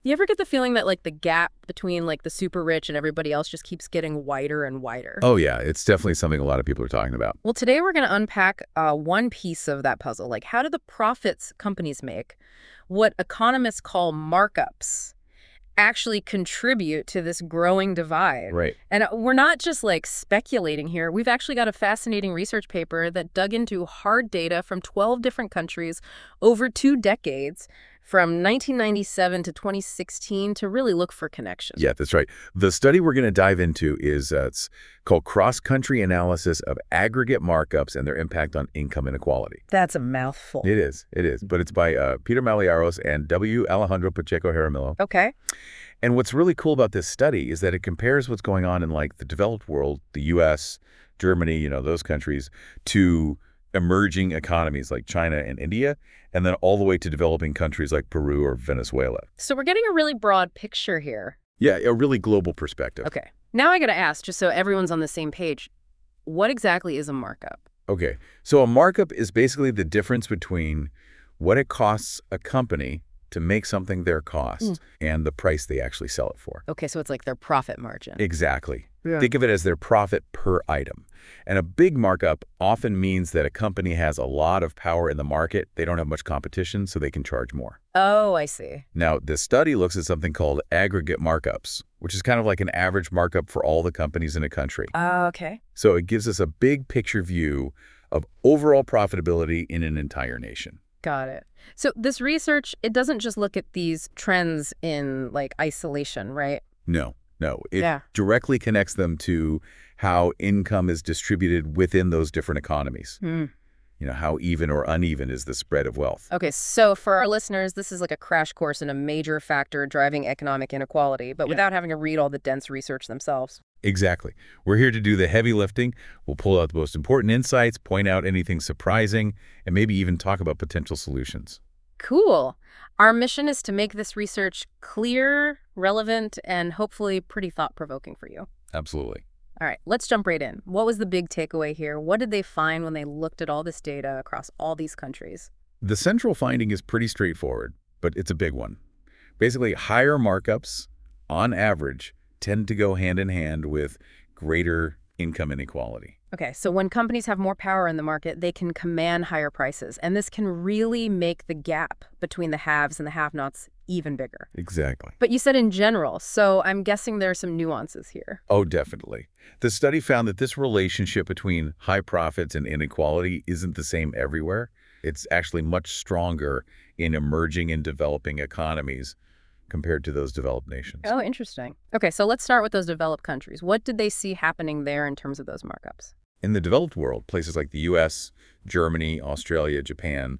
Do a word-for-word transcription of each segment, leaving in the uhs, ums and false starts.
You ever get the feeling that like the gap between like the super rich and everybody else just keeps getting wider and wider? Oh, yeah, it's definitely something a lot of people are talking about. Well, today we're going to unpack uh, one piece of that puzzle. Like, how do the profits companies make, what economists call markups, actually contribute to this growing divide? Right. And uh, we're not just like speculating here. We've actually got a fascinating research paper that dug into hard data from twelve different countries over two decades, from nineteen ninety-seven to twenty sixteen, to really look for connections. Yeah, that's right. The study we're going to dive into is uh, it's called Cross-Country Analysis of Aggregate Markups and Their Impact on Income Inequality. That's a mouthful. It is. It is. But it's by uh, Peter Malliaros and W. Alejandro Pacheco-Jaramillo. Okay. And what's really cool about this study is that it compares what's going on in like the developed world, the U S, Germany, you know, those countries, to emerging economies like China and India, and then all the way to developing countries like Peru or Venezuela. So we're getting a really broad picture here. Yeah, a really global perspective. Okay. Now I got to ask, just so everyone's on the same page, what exactly is a markup? Okay, so a markup is basically the difference between what it costs a company to make something their cost mm. and the price they actually sell it for. Okay, so it's like their profit margin. Exactly. Yeah. Think of it as their profit per item. And a big markup often means that a company has a lot of power in the market. They don't have much competition, so they can charge more. Oh, I see. Now, this study looks at something called aggregate markups, which is kind of like an average markup for all the companies in a country. Oh, okay. So it gives us a big picture view of overall profitability in an entire nation. Got it. So this research, it doesn't just look at these trends in like isolation, right? No, no. It yeah. directly connects them to how income is distributed within those different economies. Hmm. You know, how even or uneven is the spread of wealth. Okay, so for our listeners, this is like a crash course in a major factor driving economic inequality, but yeah. without having to read all the dense research themselves. Exactly. We're here to do the heavy lifting. We'll pull out the most important insights, point out anything surprising, and maybe even talk about potential solutions. Cool. Our mission is to make this research clear, relevant, and hopefully pretty thought-provoking for you. Absolutely. All right, let's jump right in. What was the big takeaway here? What did they find when they looked at all this data across all these countries? The central finding is pretty straightforward, but it's a big one. Basically, higher markups, on average, tend to go hand in hand with greater income inequality. Okay, so when companies have more power in the market, they can command higher prices, and this can really make the gap between the haves and the have-nots even bigger. Exactly. But you said in general, so I'm guessing there are some nuances here. Oh, definitely. The study found that this relationship between high profits and inequality isn't the same everywhere. It's actually much stronger in emerging and developing economies compared to those developed nations. Oh, interesting. Okay, so let's start with those developed countries. What did they see happening there in terms of those markups? In the developed world, places like the U S, Germany, Australia, Japan,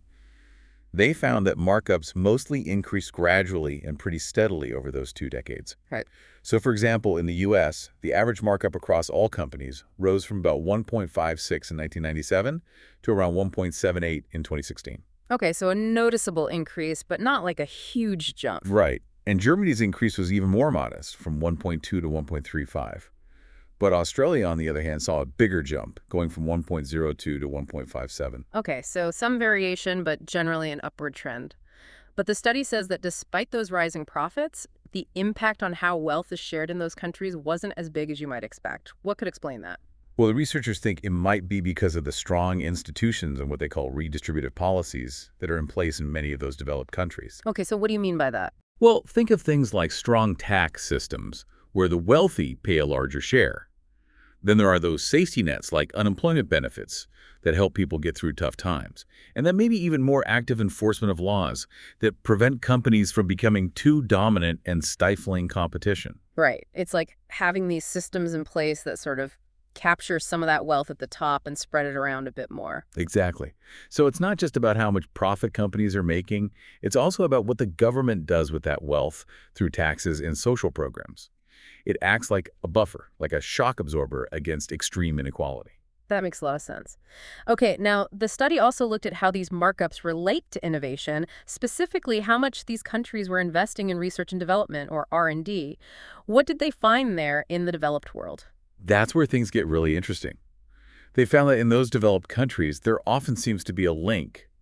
they found that markups mostly increased gradually and pretty steadily over those two decades. Right. So, for example, in the U S, the average markup across all companies rose from about one point five six in nineteen ninety-seven to around one point seven eight in twenty sixteen. Okay, so a noticeable increase, but not like a huge jump. Right. And Germany's increase was even more modest, from one point two to one point three five. But Australia, on the other hand, saw a bigger jump, going from one point zero two to one point five seven. Okay, so some variation, but generally an upward trend. But the study says that despite those rising profits, the impact on how wealth is shared in those countries wasn't as big as you might expect. What could explain that? Well, the researchers think it might be because of the strong institutions and what they call redistributive policies that are in place in many of those developed countries. Okay, so what do you mean by that? Well, think of things like strong tax systems, where the wealthy pay a larger share. Then there are those safety nets like unemployment benefits that help people get through tough times. And then maybe even more active enforcement of laws that prevent companies from becoming too dominant and stifling competition. Right. It's like having these systems in place that sort of capture some of that wealth at the top and spread it around a bit more. Exactly. So it's not just about how much profit companies are making. It's also about what the government does with that wealth through taxes and social programs. It acts like a buffer, like a shock absorber against extreme inequality. That makes a lot of sense. Okay, now the study also looked at how these markups relate to innovation, specifically how much these countries were investing in research and development, or R and D. What did they find there in the developed world? That's where things get really interesting. They found that in those developed countries, there often seems to be a link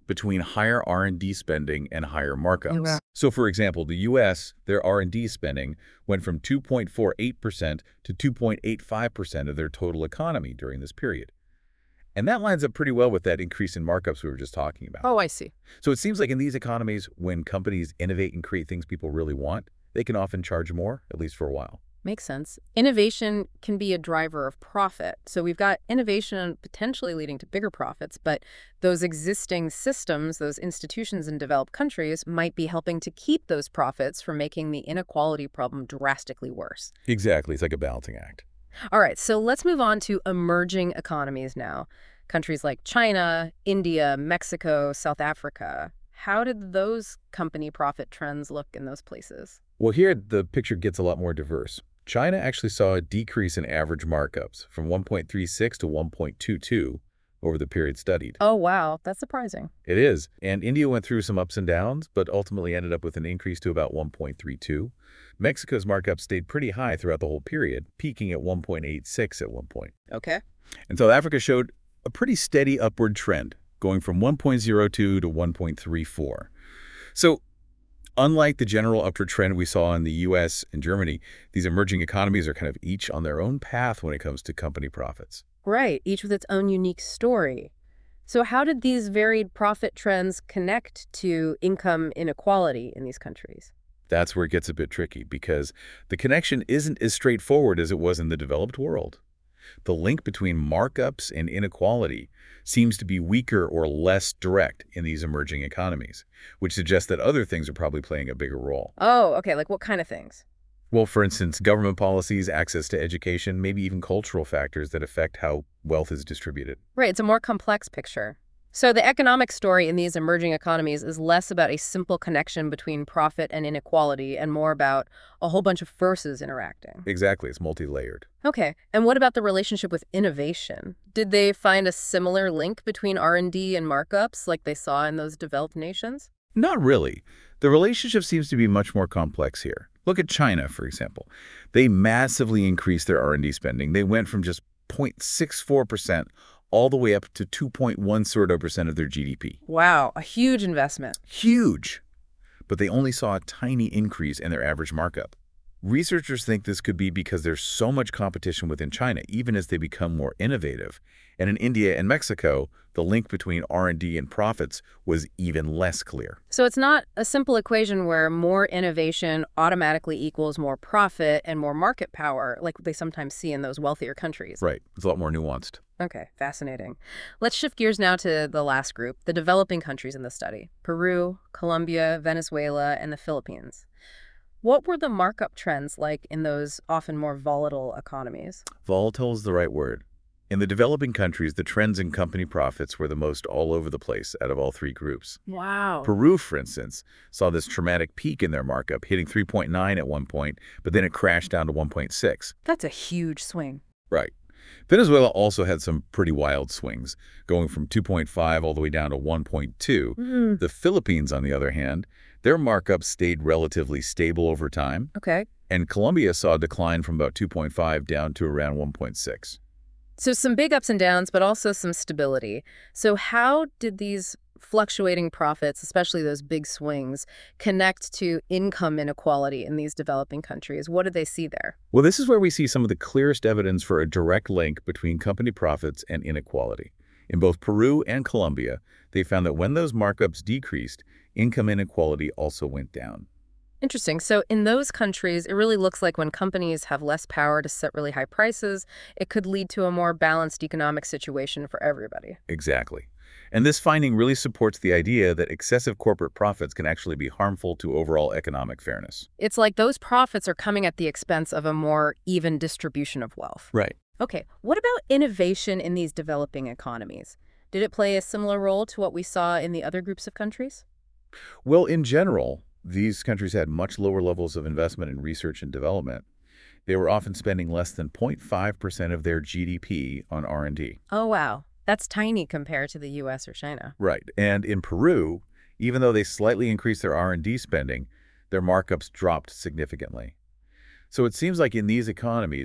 between higher R and D spending and higher markups. Yeah. So, for example, the U S, their R and D spending went from two point four eight percent to two point eight five percent of their total economy during this period. And that lines up pretty well with that increase in markups we were just talking about. Oh, I see. So it seems like in these economies, when companies innovate and create things people really want, they can often charge more, at least for a while. Makes sense. Innovation can be a driver of profit. So we've got innovation potentially leading to bigger profits, but those existing systems, those institutions in developed countries might be helping to keep those profits from making the inequality problem drastically worse. Exactly. It's like a balancing act. All right, so let's move on to emerging economies now. Countries like China, India, Mexico, South Africa. How did those company profit trends look in those places? Well, here the picture gets a lot more diverse. China actually saw a decrease in average markups from one point three six to one point two two over the period studied. Oh, wow, that's surprising. It is. And India went through some ups and downs, but ultimately ended up with an increase to about one point three two. Mexico's markup stayed pretty high throughout the whole period, peaking at one point eight six at one point. Okay. And South Africa showed a pretty steady upward trend, going from one point zero two to one point three four. So, unlike the general upward trend we saw in the U S and Germany, these emerging economies are kind of each on their own path when it comes to company profits. Right, each with its own unique story. So how did these varied profit trends connect to income inequality in these countries? That's where it gets a bit tricky, because the connection isn't as straightforward as it was in the developed world. The link between markups and inequality seems to be weaker or less direct in these emerging economies, which suggests that other things are probably playing a bigger role. Oh, okay, like what kind of things? Well, for instance, government policies, access to education, maybe even cultural factors that affect how wealth is distributed. Right, it's a more complex picture. So the economic story in these emerging economies is less about a simple connection between profit and inequality and more about a whole bunch of forces interacting. Exactly, it's multi-layered. Okay, and what about the relationship with innovation? Did they find a similar link between R and D and markups like they saw in those developed nations? Not really. The relationship seems to be much more complex here. Look at China, for example. They massively increased their R and D spending. They went from just zero point six four percent all the way up to two point one percent of their G D P. Wow, a huge investment. Huge! But they only saw a tiny increase in their average markup. Researchers think this could be because there's so much competition within China, even as they become more innovative. And in India and Mexico, the link between R and D and profits was even less clear. So it's not a simple equation where more innovation automatically equals more profit and more market power, like they sometimes see in those wealthier countries. Right. It's a lot more nuanced. Okay, fascinating. Let's shift gears now to the last group, the developing countries in the study: Peru, Colombia, Venezuela, and the Philippines. What were the markup trends like in those often more volatile economies? Volatile is the right word. In the developing countries, the trends in company profits were the most all over the place out of all three groups. Wow. Peru, for instance, saw this dramatic peak in their markup, hitting three point nine at one point, but then it crashed down to one point six. That's a huge swing. Right. Venezuela also had some pretty wild swings, going from two point five all the way down to one point two. Mm. The Philippines, on the other hand, their markup stayed relatively stable over time, Okay. and Colombia saw a decline from about two point five down to around one point six. So some big ups and downs, but also some stability. So how did these fluctuating profits, especially those big swings, connect to income inequality in these developing countries? What did they see there? Well, this is where we see some of the clearest evidence for a direct link between company profits and inequality. In both Peru and Colombia, they found that when those markups decreased, income inequality also went down. Interesting. So in those countries, it really looks like when companies have less power to set really high prices, it could lead to a more balanced economic situation for everybody. Exactly. And this finding really supports the idea that excessive corporate profits can actually be harmful to overall economic fairness. It's like those profits are coming at the expense of a more even distribution of wealth. Right. Okay, what about innovation in these developing economies? Did it play a similar role to what we saw in the other groups of countries? Well, in general, these countries had much lower levels of investment in research and development. They were often spending less than zero point five percent of their G D P on R and D. Oh, wow. That's tiny compared to the U S or China. Right. And in Peru, even though they slightly increased their R and D spending, their markups dropped significantly. So it seems like in these economies,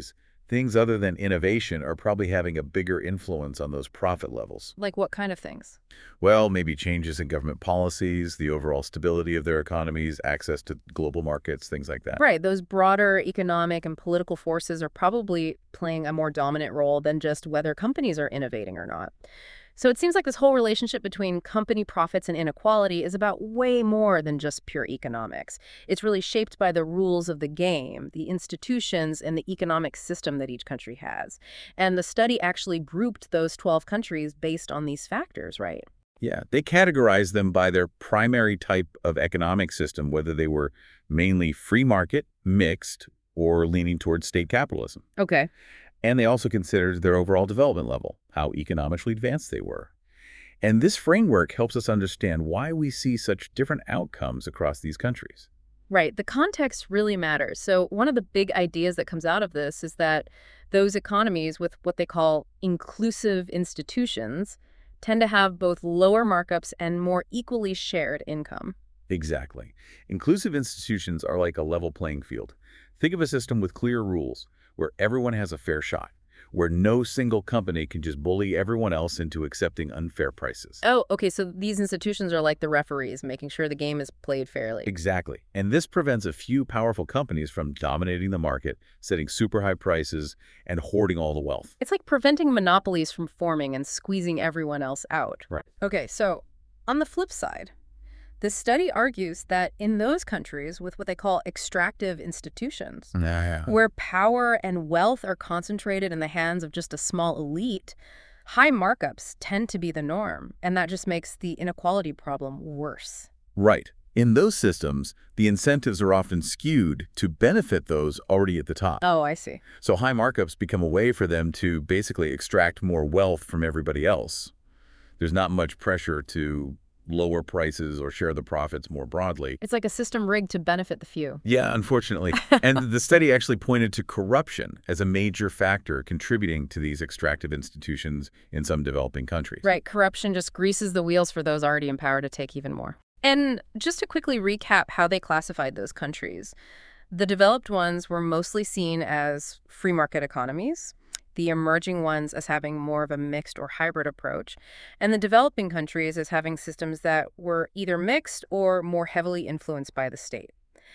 Things other than innovation are probably having a bigger influence on those profit levels. Like what kind of things? Well, maybe changes in government policies, the overall stability of their economies, access to global markets, things like that. Right, those broader economic and political forces are probably playing a more dominant role than just whether companies are innovating or not. So it seems like this whole relationship between company profits and inequality is about way more than just pure economics. It's really shaped by the rules of the game, the institutions, and the economic system that each country has. And the study actually grouped those twelve countries based on these factors, right? Yeah, they categorize them by their primary type of economic system, whether they were mainly free market, mixed, or leaning towards state capitalism. Okay. And they also considered their overall development level, how economically advanced they were. And this framework helps us understand why we see such different outcomes across these countries. Right. The context really matters. So one of the big ideas that comes out of this is that those economies with what they call inclusive institutions tend to have both lower markups and more equally shared income. Exactly. Inclusive institutions are like a level playing field. Think of a system with clear rules, where everyone has a fair shot, where no single company can just bully everyone else into accepting unfair prices. Oh, okay. So these institutions are like the referees, making sure the game is played fairly. Exactly. And this prevents a few powerful companies from dominating the market, setting super high prices, and hoarding all the wealth. It's like preventing monopolies from forming and squeezing everyone else out. Right. Okay, so on the flip side, the study argues that in those countries with what they call extractive institutions, Yeah. where power and wealth are concentrated in the hands of just a small elite, high markups tend to be the norm, and that just makes the inequality problem worse. Right. In those systems, the incentives are often skewed to benefit those already at the top. Oh, I see. So high markups become a way for them to basically extract more wealth from everybody else. There's not much pressure to lower prices or share the profits more broadly. It's like a system rigged to benefit the few. Yeah, unfortunately. And the study actually pointed to corruption as a major factor contributing to these extractive institutions in some developing countries. Right, corruption just greases the wheels for those already in power to take even more. And just to quickly recap how they classified those countries, the developed ones were mostly seen as free market economies, the emerging ones as having more of a mixed or hybrid approach, and the developing countries as having systems that were either mixed or more heavily influenced by the state.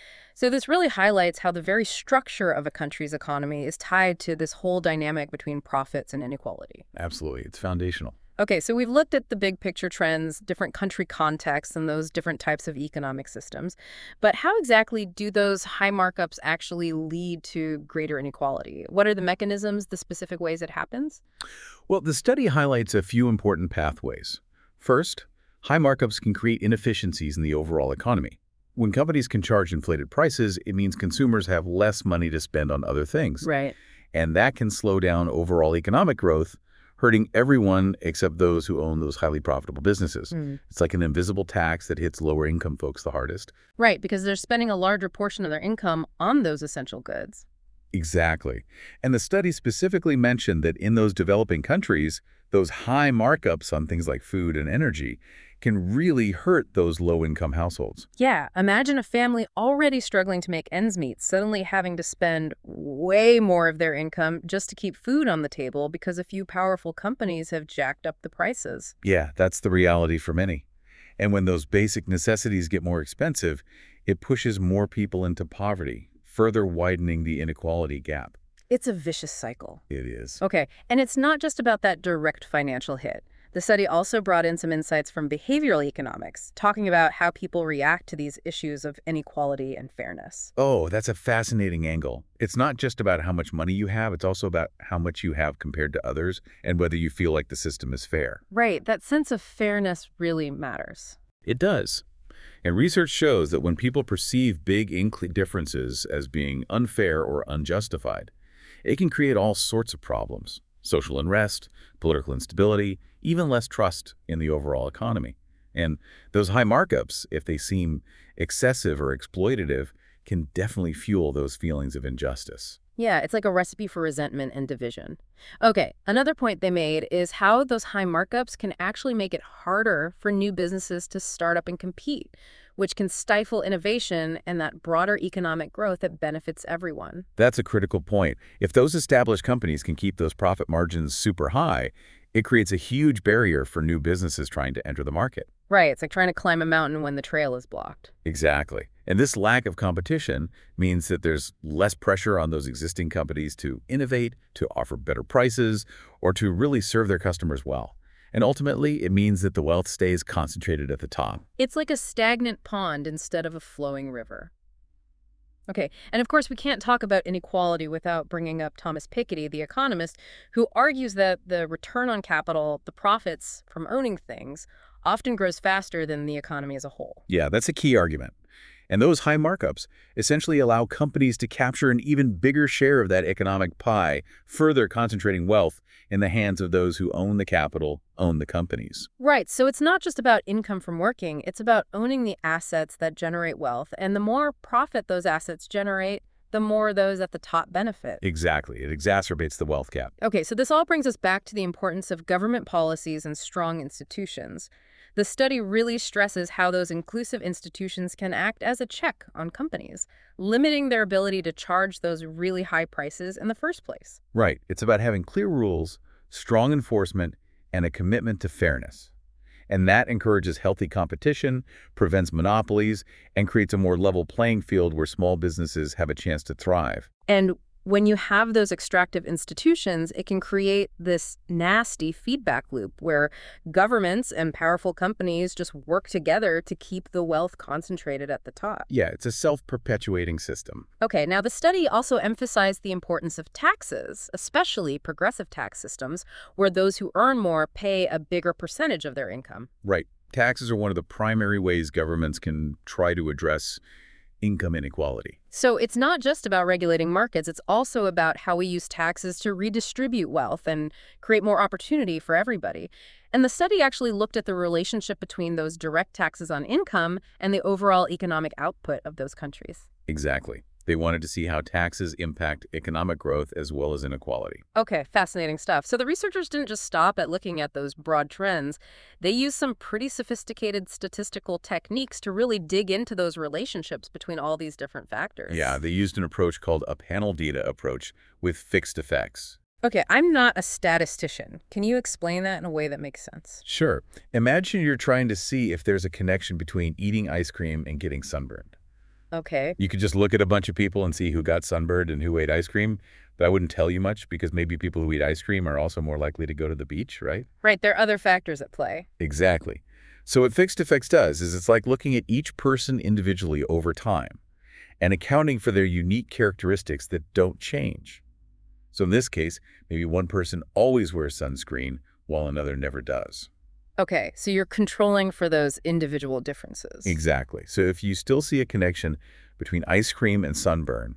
So this really highlights how the very structure of a country's economy is tied to this whole dynamic between profits and inequality. Absolutely. It's foundational. Okay, so we've looked at the big picture trends, different country contexts, and those different types of economic systems. But how exactly do those high markups actually lead to greater inequality? What are the mechanisms, the specific ways it happens? Well, the study highlights a few important pathways. First, high markups can create inefficiencies in the overall economy. When companies can charge inflated prices, it means consumers have less money to spend on other things. Right. And that can slow down overall economic growth, hurting everyone except those who own those highly profitable businesses. Mm. It's like an invisible tax that hits lower income folks the hardest. Right, because they're spending a larger portion of their income on those essential goods. Exactly. And the study specifically mentioned that in those developing countries, those high markups on things like food and energy can really hurt those low-income households. Yeah, imagine a family already struggling to make ends meet, suddenly having to spend way more of their income just to keep food on the table because a few powerful companies have jacked up the prices. Yeah, that's the reality for many. And when those basic necessities get more expensive, it pushes more people into poverty, further widening the inequality gap. It's a vicious cycle. It is. Okay, and it's not just about that direct financial hit. The study also brought in some insights from behavioral economics, talking about how people react to these issues of inequality and fairness. Oh, that's a fascinating angle. It's not just about how much money you have, it's also about how much you have compared to others and whether you feel like the system is fair. Right, that sense of fairness really matters. It does. And research shows that when people perceive big inc- differences as being unfair or unjustified, it can create all sorts of problems. Social unrest, political instability, even less trust in the overall economy. And those high markups, if they seem excessive or exploitative, can definitely fuel those feelings of injustice. Yeah, it's like a recipe for resentment and division. Okay, another point they made is how those high markups can actually make it harder for new businesses to start up and compete, which can stifle innovation and that broader economic growth that benefits everyone. That's a critical point. If those established companies can keep those profit margins super high, it creates a huge barrier for new businesses trying to enter the market. Right, it's like trying to climb a mountain when the trail is blocked. Exactly. And this lack of competition means that there's less pressure on those existing companies to innovate, to offer better prices, or to really serve their customers well. And ultimately, it means that the wealth stays concentrated at the top. It's like a stagnant pond instead of a flowing river. Okay, and of course we can't talk about inequality without bringing up Thomas Piketty, the economist, who argues that the return on capital, the profits from owning things, often grows faster than the economy as a whole. Yeah, that's a key argument. And those high markups essentially allow companies to capture an even bigger share of that economic pie, further concentrating wealth in the hands of those who own the capital, own the companies. Right, so it's not just about income from working, it's about owning the assets that generate wealth, and the more profit those assets generate, the more those at the top benefit. Exactly. It exacerbates the wealth gap. Okay, so this all brings us back to the importance of government policies and strong institutions. The study really stresses how those inclusive institutions can act as a check on companies, limiting their ability to charge those really high prices in the first place. Right. It's about having clear rules, strong enforcement, and a commitment to fairness. And that encourages healthy competition, prevents monopolies, and creates a more level playing field where small businesses have a chance to thrive. And when you have those extractive institutions, it can create this nasty feedback loop where governments and powerful companies just work together to keep the wealth concentrated at the top. Yeah, it's a self-perpetuating system. Okay, now the study also emphasized the importance of taxes, especially progressive tax systems, where those who earn more pay a bigger percentage of their income. Right. Taxes are one of the primary ways governments can try to address income inequality. So it's not just about regulating markets, it's also about how we use taxes to redistribute wealth and create more opportunity for everybody. And the study actually looked at the relationship between those direct taxes on income and the overall economic output of those countries. Exactly. They wanted to see how taxes impact economic growth as well as inequality. Okay, fascinating stuff. So the researchers didn't just stop at looking at those broad trends. They used some pretty sophisticated statistical techniques to really dig into those relationships between all these different factors. Yeah, they used an approach called a panel data approach with fixed effects. Okay, I'm not a statistician. Can you explain that in a way that makes sense? Sure. Imagine you're trying to see if there's a connection between eating ice cream and getting sunburned. Okay. You could just look at a bunch of people and see who got sunburned and who ate ice cream, but I wouldn't tell you much because maybe people who eat ice cream are also more likely to go to the beach, right? Right, there are other factors at play. Exactly. So what fixed effects does is it's like looking at each person individually over time and accounting for their unique characteristics that don't change. So in this case, maybe one person always wears sunscreen while another never does. Okay, so you're controlling for those individual differences. Exactly. So if you still see a connection between ice cream and sunburn,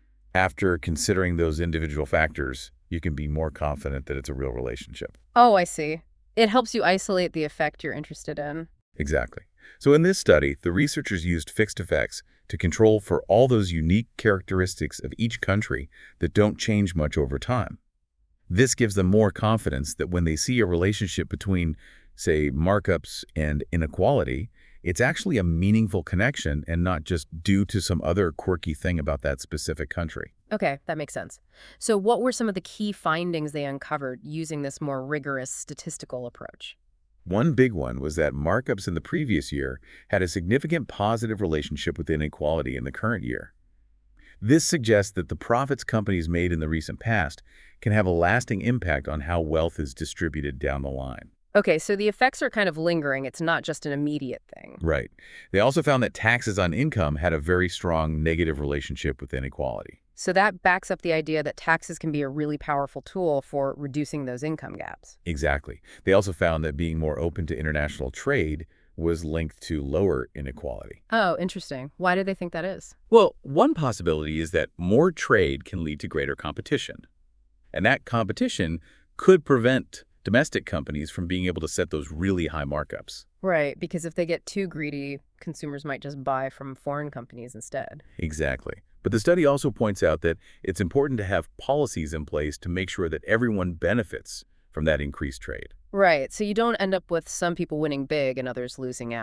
after considering those individual factors, you can be more confident that it's a real relationship. Oh, I see. It helps you isolate the effect you're interested in. Exactly. So in this study, the researchers used fixed effects to control for all those unique characteristics of each country that don't change much over time. This gives them more confidence that when they see a relationship between, say, markups and inequality, it's actually a meaningful connection and not just due to some other quirky thing about that specific country. Okay, that makes sense. So what were some of the key findings they uncovered using this more rigorous statistical approach? One big one was that markups in the previous year had a significant positive relationship with inequality in the current year. This suggests that the profits companies made in the recent past can have a lasting impact on how wealth is distributed down the line. Okay, so the effects are kind of lingering. It's not just an immediate thing. Right. They also found that taxes on income had a very strong negative relationship with inequality. So that backs up the idea that taxes can be a really powerful tool for reducing those income gaps. Exactly. They also found that being more open to international trade was linked to lower inequality. Oh, interesting. Why do they think that is? Well, one possibility is that more trade can lead to greater competition. And that competition could prevent domestic companies from being able to set those really high markups. Right, because if they get too greedy, consumers might just buy from foreign companies instead. Exactly. But the study also points out that it's important to have policies in place to make sure that everyone benefits from that increased trade. Right, so you don't end up with some people winning big and others losing out.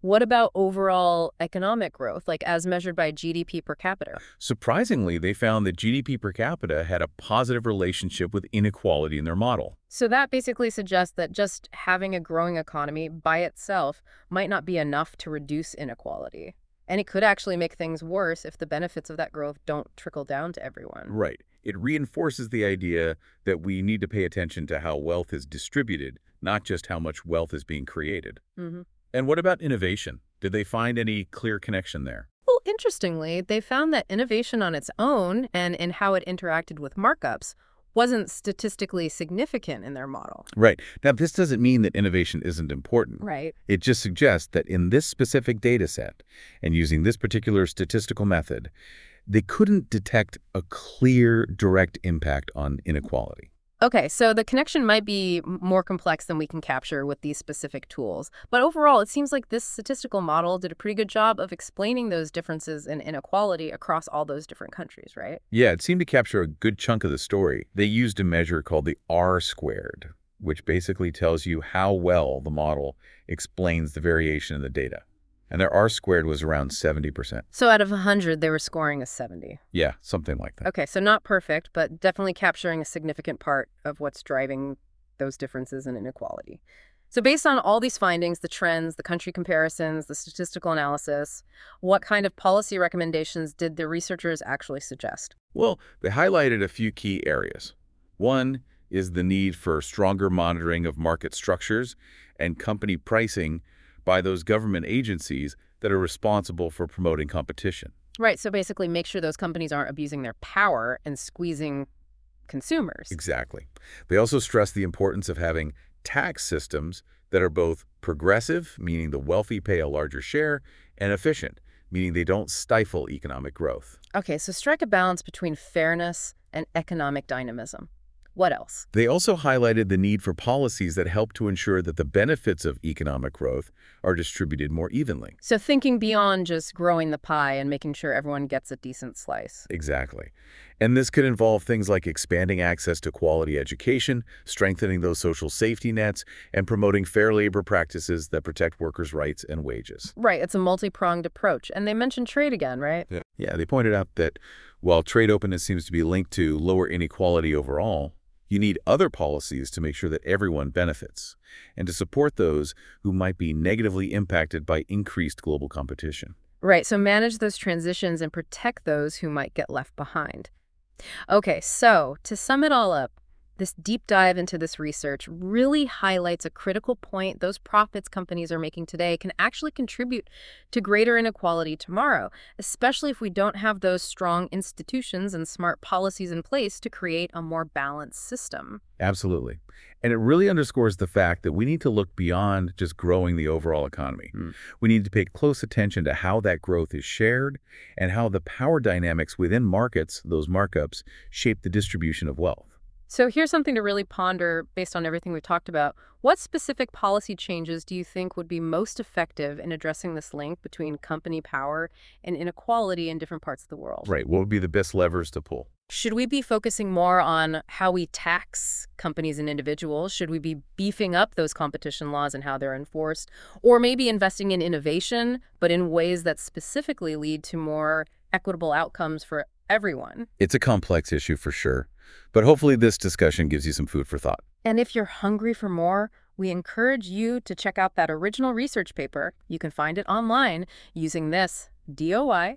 What about overall economic growth, like as measured by G D P per capita? Surprisingly, they found that G D P per capita had a positive relationship with inequality in their model. So that basically suggests that just having a growing economy by itself might not be enough to reduce inequality. And it could actually make things worse if the benefits of that growth don't trickle down to everyone. Right. It reinforces the idea that we need to pay attention to how wealth is distributed, not just how much wealth is being created. hmm And what about innovation? Did they find any clear connection there? Well, interestingly, they found that innovation on its own and in how it interacted with markups wasn't statistically significant in their model. Right. Now, this doesn't mean that innovation isn't important. Right. It just suggests that in this specific data set and using this particular statistical method, they couldn't detect a clear, direct impact on inequality. Okay, so the connection might be m- more complex than we can capture with these specific tools. But overall, it seems like this statistical model did a pretty good job of explaining those differences in inequality across all those different countries, right? Yeah, it seemed to capture a good chunk of the story. They used a measure called the R squared, which basically tells you how well the model explains the variation in the data. And their R squared was around seventy percent. So out of one hundred, they were scoring a seventy. Yeah, something like that. Okay, so not perfect, but definitely capturing a significant part of what's driving those differences in inequality. So based on all these findings, the trends, the country comparisons, the statistical analysis, what kind of policy recommendations did the researchers actually suggest? Well, they highlighted a few key areas. One is the need for stronger monitoring of market structures and company pricing by those government agencies that are responsible for promoting competition. Right, so basically make sure those companies aren't abusing their power and squeezing consumers. Exactly. They also stress the importance of having tax systems that are both progressive, meaning the wealthy pay a larger share, and efficient, meaning they don't stifle economic growth. Okay, so strike a balance between fairness and economic dynamism. What else? They also highlighted the need for policies that help to ensure that the benefits of economic growth are distributed more evenly. So thinking beyond just growing the pie and making sure everyone gets a decent slice. Exactly. And this could involve things like expanding access to quality education, strengthening those social safety nets, and promoting fair labor practices that protect workers' rights and wages. Right, it's a multi-pronged approach. And they mentioned trade again, right? Yeah. Yeah, they pointed out that while trade openness seems to be linked to lower inequality overall, you need other policies to make sure that everyone benefits and to support those who might be negatively impacted by increased global competition. Right, so manage those transitions and protect those who might get left behind. Okay, so to sum it all up, this deep dive into this research really highlights a critical point. Those profits companies are making today can actually contribute to greater inequality tomorrow, especially if we don't have those strong institutions and smart policies in place to create a more balanced system. Absolutely. And it really underscores the fact that we need to look beyond just growing the overall economy. Mm. We need to pay close attention to how that growth is shared and how the power dynamics within markets, those markups, shape the distribution of wealth. So here's something to really ponder based on everything we've talked about. What specific policy changes do you think would be most effective in addressing this link between company power and inequality in different parts of the world? Right. What would be the best levers to pull? Should we be focusing more on how we tax companies and individuals? Should we be beefing up those competition laws and how they're enforced? Or maybe investing in innovation, but in ways that specifically lead to more equitable outcomes for everyone? It's a complex issue for sure, but hopefully this discussion gives you some food for thought. And if you're hungry for more, we encourage you to check out that original research paper. You can find it online using this D O I,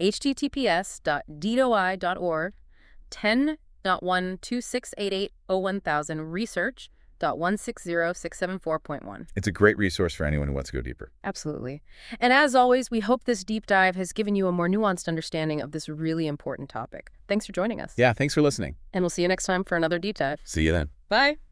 https dot doi dot org, ten dot one two six eight eight zero one thousand research dot one six zero six seven four point one. It's a great resource for anyone who wants to go deeper. Absolutely. And as always, we hope this deep dive has given you a more nuanced understanding of this really important topic. Thanks for joining us. Yeah, thanks for listening. And we'll see you next time for another deep dive. See you then. Bye.